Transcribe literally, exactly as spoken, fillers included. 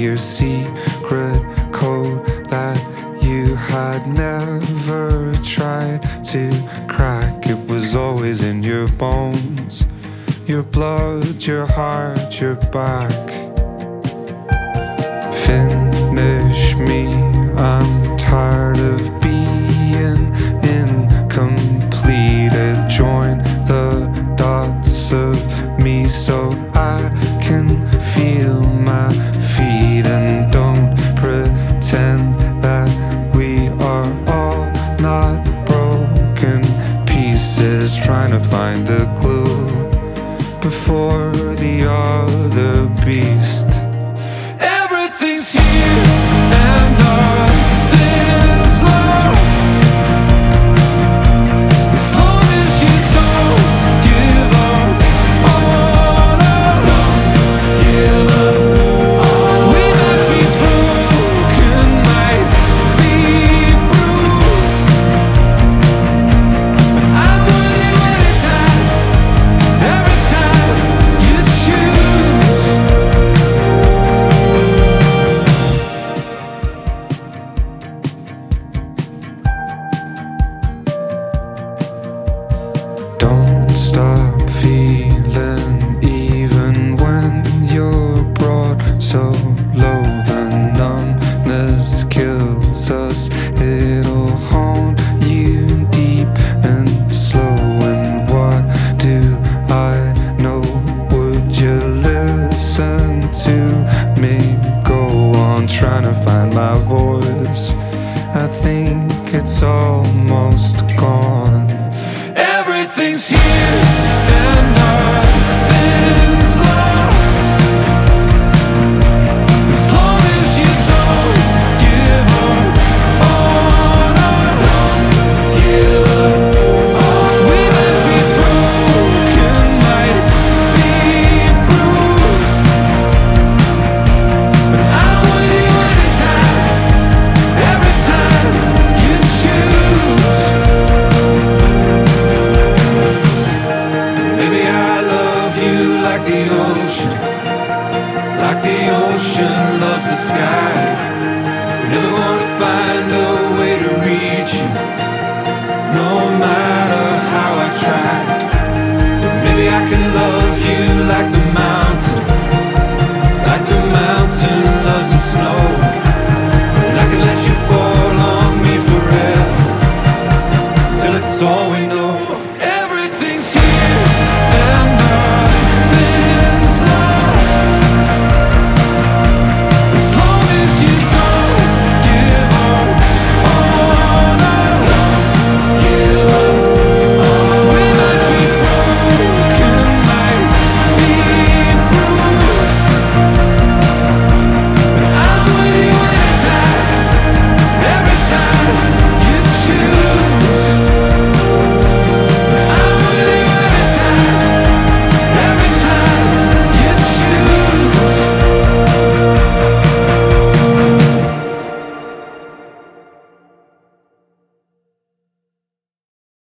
your secret code that you had never tried to crack. It was always in your bones, your blood, your heart, your back. Finish me, I'm tired of being incomplete. Join the dots of me so I can feel my feet, and don't pretend that we are all not broken pieces, trying to find the glue before the other beast. Everything's here and nothing's lost, as long as you don't give up on us. Give up on us. We might be broken, might be bruised, but I'm with you anytime, every time you choose. Don't stop feeling, even when you're brought so low. The numbness kills us, it'll haunt you deep and slow. And what do I know? Would you listen to me go on trying to find my voice? I think it's almost gone. Everything's here and nothing's lost, as long as you don't give up on us. Give up on us. We might be broken, might be bruised, but I'm with you anytime, every time you choose. Maybe I love you like the ocean, like the ocean loves the sky.